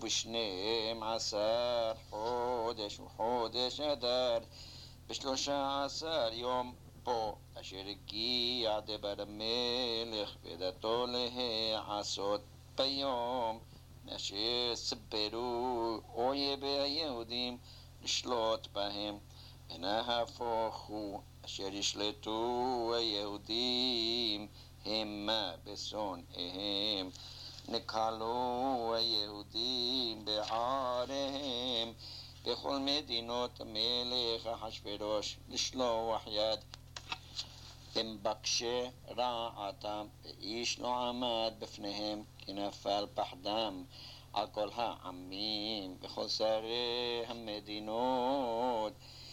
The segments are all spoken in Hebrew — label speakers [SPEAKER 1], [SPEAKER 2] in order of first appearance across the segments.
[SPEAKER 1] וב12 חודש וחודש אדר 13 יום בו אשר הגיע דבר המלך ודתו להעשות ביום אשר סברו אויבי היהודים לשלוט בהם ונהפוך הוא אשר ישלטו היהודים המה בשונאיהם נקהלו היהודים בעריהם בכל מדינות המלך אחשוורוש לשלוח יד במבקשי רעתם ואיש לא עמד בפניהם כי נפל פחדם על כל העמים וכל שרי המדינות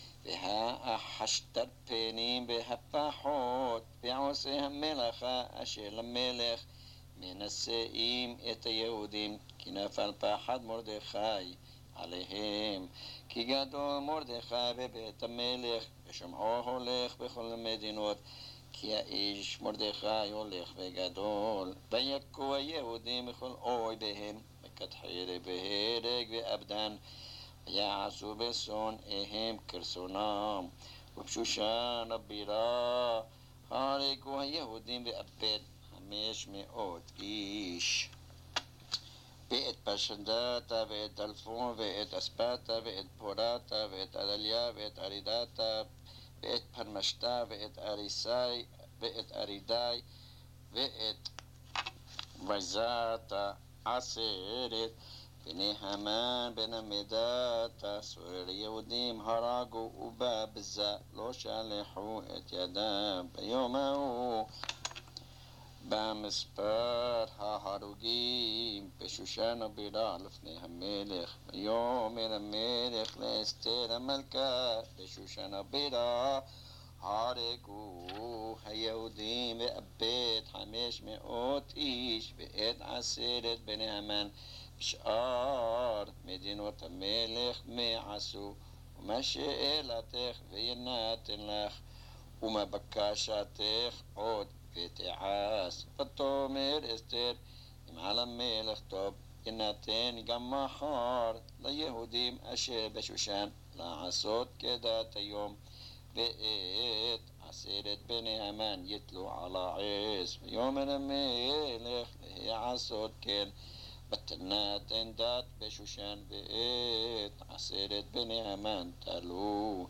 [SPEAKER 1] והחשתרפנים והפחות ועושי המלאכה אשר למלך מנשאים את היהודים כי נפל פחד מרדכי עליהם כי גדול מרדכי בבית המלך ושמעו הולך בכל המדינות כי האיש מרדכי הולך וגדול ויכו היהודים בכל אויביהם וכתחילה בהרג ואבדן ויעשו בשונאיהם כרצונם ובשושן הבירה הרגו היהודים ואבד 500 איש ואת פשדתה ואת דלפון ואת אספתה ואת פורתה ואת עדליה ואת ארידתה ואת פרמשתה ואת אריסאי ואת ארידאי ואת וזתה 10 בני המן בן עמדתה סורר יהודים הרגו ובזה לא שלחו את ידם ביום ההוא במספר ההרוגים בשושן הבירה לפני המלך ויאמר המלך לאסתר המלכה בשושן הבירה הרגו היהודים ואבד 500 איש ואת 10 בני המן בשאר מדינות המלך מה עשו ומה שאלתך וינתן לך ומה בקשתך עוד ותעש ותאמר אסתר אם על המלך טוב ינתן גם מחר ליהודים אשר בשושן לעשות כדת היום ואת 10 בני המן יתלו על העץ ויאמר המלך לעשות כן ותנתן דת בשושן ואת 10 בני המן תלו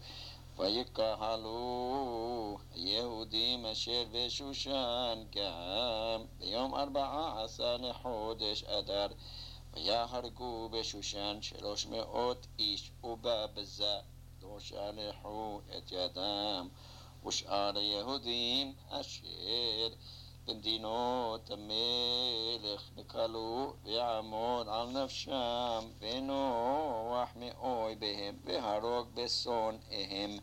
[SPEAKER 1] ויקהלו היהודים אשר בשושן גם ביום 14 לחודש אדר ויהרגו בשושן 300 איש ובזה לא שלחו את ידם ושאר היהודים אשר במדינות המלך נקהלו ועמוד על נפשם ונוח מאויביהם והרוג בשונאיהם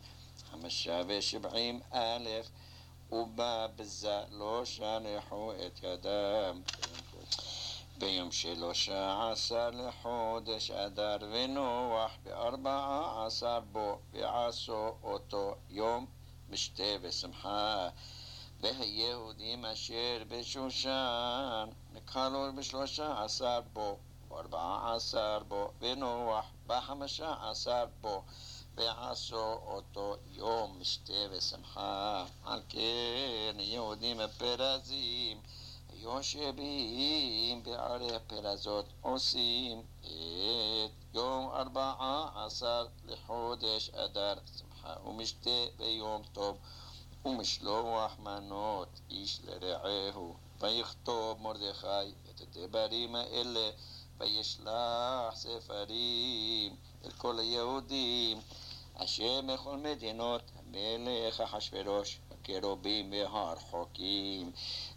[SPEAKER 1] 75,000 ובזה לא שלחו את ידם ביום 13 לחודש אדר ונוח ב14 בו ועשו אותו יום משתה ושמחה והיהודים אשר בשושן נקהלו ב13 בו ב14 בו ונוח ב15 בו ועשו אותו יום משתה ושמחה על כן יהודים הפרזים יושבים בערי הפרזות עושים את יום 14 לחודש אדר שמחה ומשתה ביום טוב ומשלוח מנות איש לרעהו ויכתוב מרדכי את הדברים האלה וישלח ספרים אל כל היהודים אשר מכל מדינות המלך אחשוורוש הקרובים והרחוקים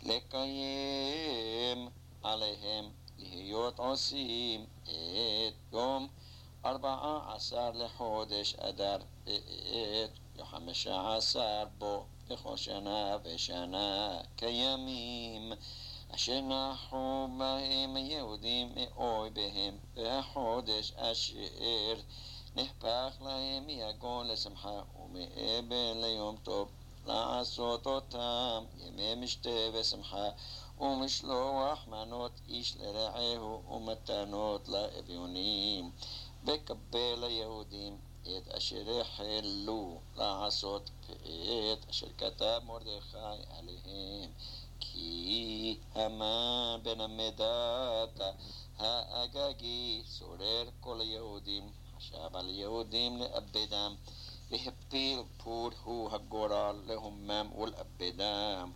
[SPEAKER 1] לקיים עליהם להיות עושים את יום 14 לחודש אדר ואת 15 בו בכל שנה ושנה כימים אשר נחו בהם היהודים מאויביהם והחודש אשר נחפך להם מיגון לשמחה ומאבל ליום טוב לעשות אותם ימי משתה ושמחה ומשלוח מנות איש לרעהו ומתנות לאביונים. וקבל היהודים את אשר החלו לעשות ואת אשר כתב מרדכי עליהם, כי המן בן המדתה האגגי סורר כל היהודים, חשב על היהודים לאבדם, והפיל פור הוא הגורל להומם ולאבדם.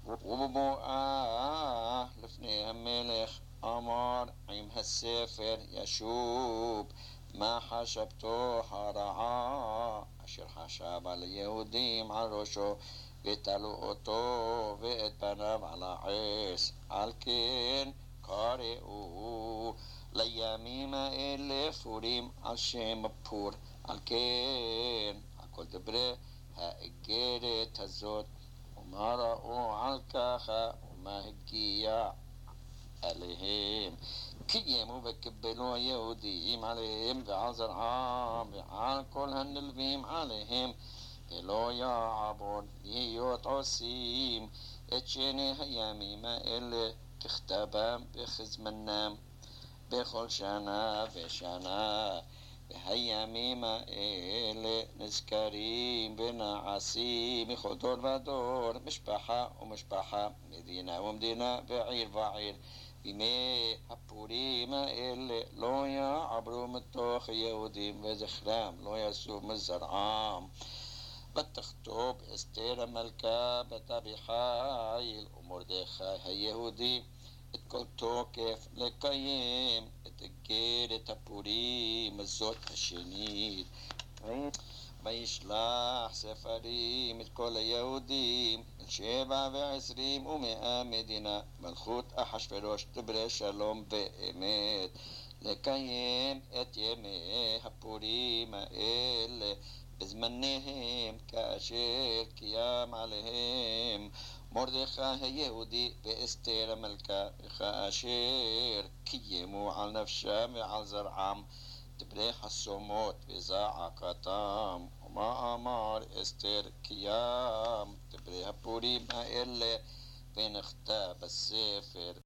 [SPEAKER 1] ובבואה לפני המלך אמר עם הספר ישוב מה חשבתו הרעה אשר חשב על היהודים על ראשו, ותלו אותו ואת בניו על העץ. על כן קראו לימים האלה פורים על שם פור. על כן על כל דברי האיגרת הזאת ומה ראו על ככה ומה הגיע עליהם, קיימו וקיבלו היהודים עליהם ועל זרעם ועל כל הנלווים עליהם, ולא יעבור להיות עושים את שני הימים האלה ככתבם וכזמנם בכל שנה ושנה. והימים האלה נזכרים ונעשים מכל דור ודור, משפחה ומשפחה, מדינה ומדינה ועיר ועיר. בימי הפורים האלה לא יעברו מתוך היהודים וזכרם לא יעשו מזרעם. ותכתוב אסתר המלכה בת אביחיל ומרדכי היהודי את כל תוקף לקיים את איגרת הפורים הזאת השנית. וישלח ספרים את כל היהודים אל 27 ו100 מדינה, מלכות אחשוורוש דברי שלום ואמת, לקיים את ימי הפורים האלה בזמניהם כאשר קיים עליהם מרדכי היהודי ואסתר המלכה, וכאשר קיימו על נפשם ועל זרעם דברי חסומות וזעקתם. ומה אמר אסתר קיים דברי הפורים האלה ונכתב בספר